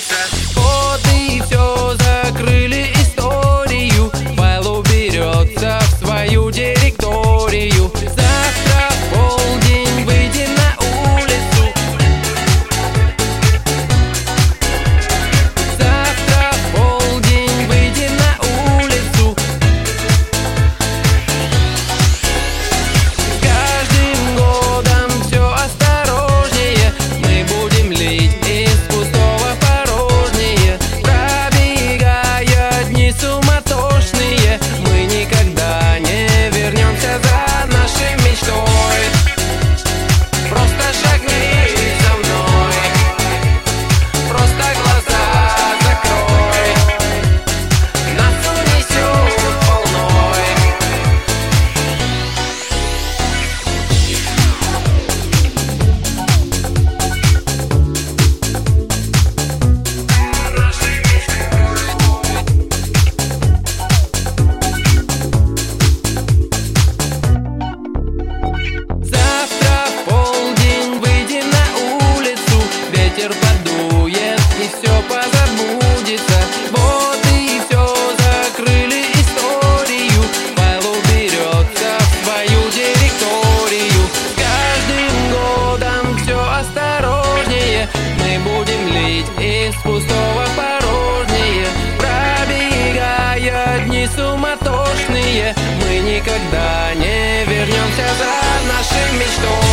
Вот и все, закрыли историю. Файл уберется в свою директорию. Завтра в полдень выйдем на улицу. Завтра в полдень выйдем на улицу. С каждым годом все осторожнее. Мы будем лить из пустого порожнее. Пробегая дни суматошные, мы никогда не вернемся за нашей мечтой. Просто шагни за мной, просто глаза закрой. Нас унесет волной. Завтра в полдень выйдем на улицу. Ветер подует и все позабудется. Вот и все, закрыли историю. Файл уберется в свою директорию. С каждым годом все осторожнее. Мы будем лить из пустого порожнее. Пробегая дни суматошные, мы никогда не вернемся за нашей мечтой.